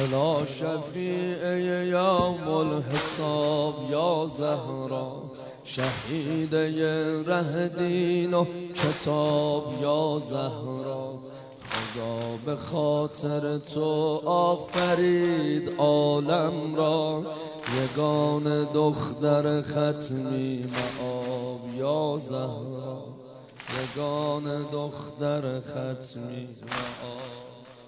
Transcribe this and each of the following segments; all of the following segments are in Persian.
لا شفیع یوم الحساب یا زهرا، شهیده ره دین و کتاب یا زهرا. خدا به خاطر تو آفرید عالم را، یگان دختر ختمی مآب یا زهرا، یگان دختر ختمی مآب.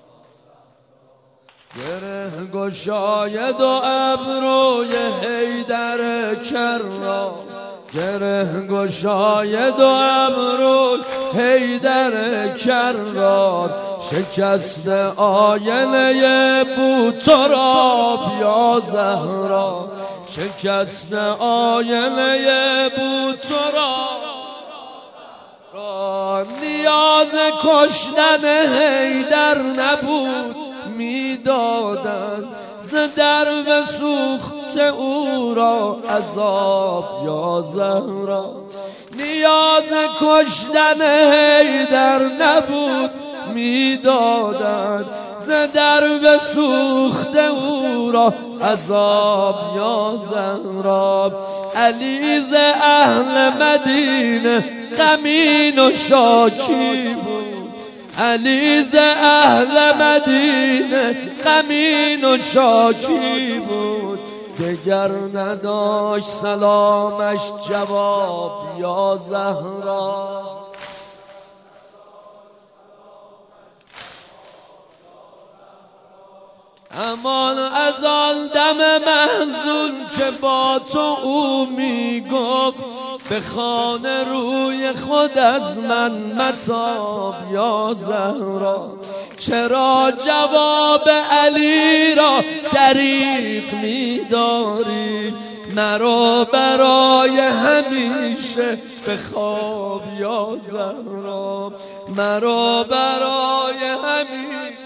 گره گشاید و ابروی حیدر کرا، گره گشاید و ابروی حیدر کرار. شکست آینه بوتراب یا زهرا، شکست آینه بوتراب. نیاز کشتن حیدر نبود میدادند، ز درب سوخت او را عذاب یا زهرا. نیاز کشتن حیدر نبود میدادند، ز درب سوخت او را عذاب یا زهرا. علی ز اهل مدینه غمین و شاکی بود، علی ز اهل مدینه غمین و شاکی بود. دگر نداشت سلامش جواب یا زهرا. امان از آن دم محزون که با تو او میگفت، به خانه روی خود از من متاب یا زهرا. چرا جواب علی را دریغ می‌داری، مرا برای همیشه به خواب یا زهرا، مرا برای همیشه.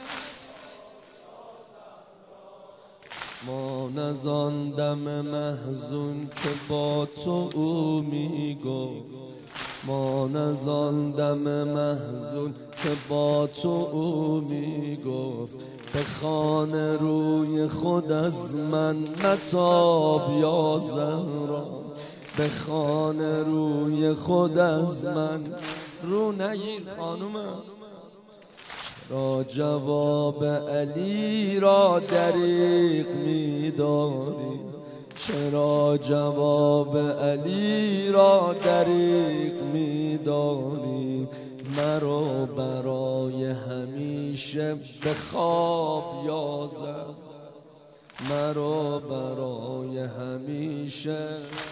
مان از آن دم محزون که با تو او میگفت، مان از آن دم محزون که با تو او میگفت. به خانه روی خود از من متاب یا زهرا، به خانه روی خود از من رو نگیر خانومم. را جواب علی را دریغ می‌داری، چرا جواب علی را دریغ می‌داری. مرا برای همیشه به خواب یا زهرا، مرا برای همیشه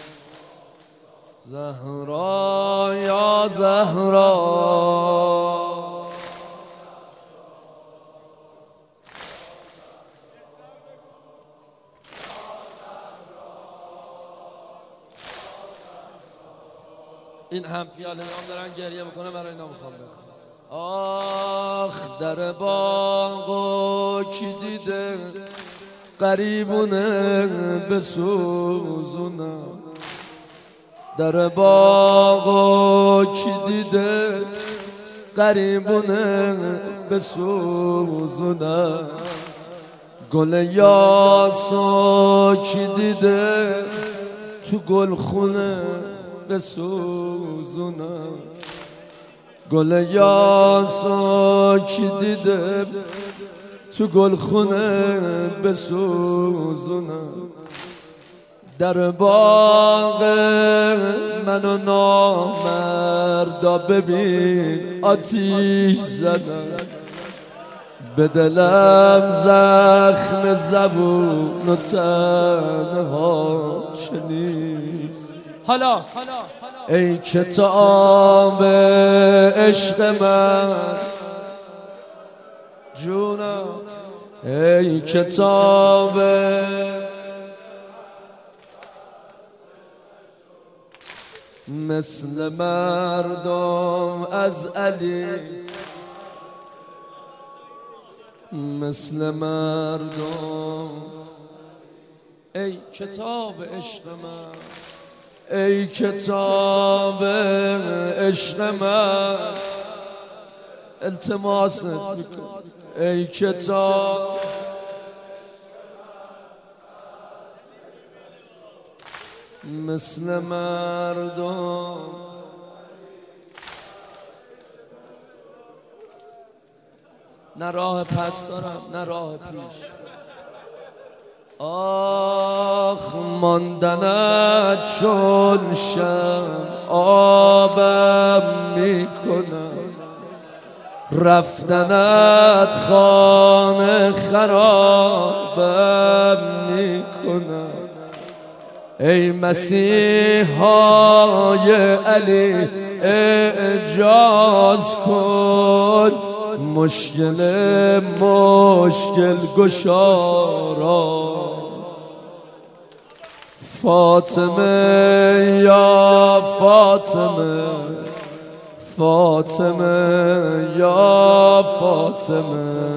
زهرا یا زهرا. این هم پیاله نام دارن گریه میکنه، برای اینا میخوام بخونم. آخ در باغو کی دیده قریبونه بسوزونه، در باغو کی دیده قریبونه بسوزونه. گل یاسو کی دیده تو گل خونه بسوزونه. گل یاسو کی دیده تو گل خونه بسوزونه. در باغ من و نامردا ببین آتیش زدن، به دلم زخم زبون و تنها چنیست. حالا ای کتاب عشق من جونم، ای کتاب مثل مردم از علی، مثل مردم. ای کتاب عشق من، ای کتاب عشق من، التماست میکنم ای کتاب مثل مردم نه راه پس دارم نه راه پیش. آخ ماندنت چون شمع آبم میکنم، رفتنت خانه خرابم میکنم. ای مسیحای علی اعجاز کن، مشکل گشارا. فاطمه یا فاطمه، فاطمه یا فاطمه،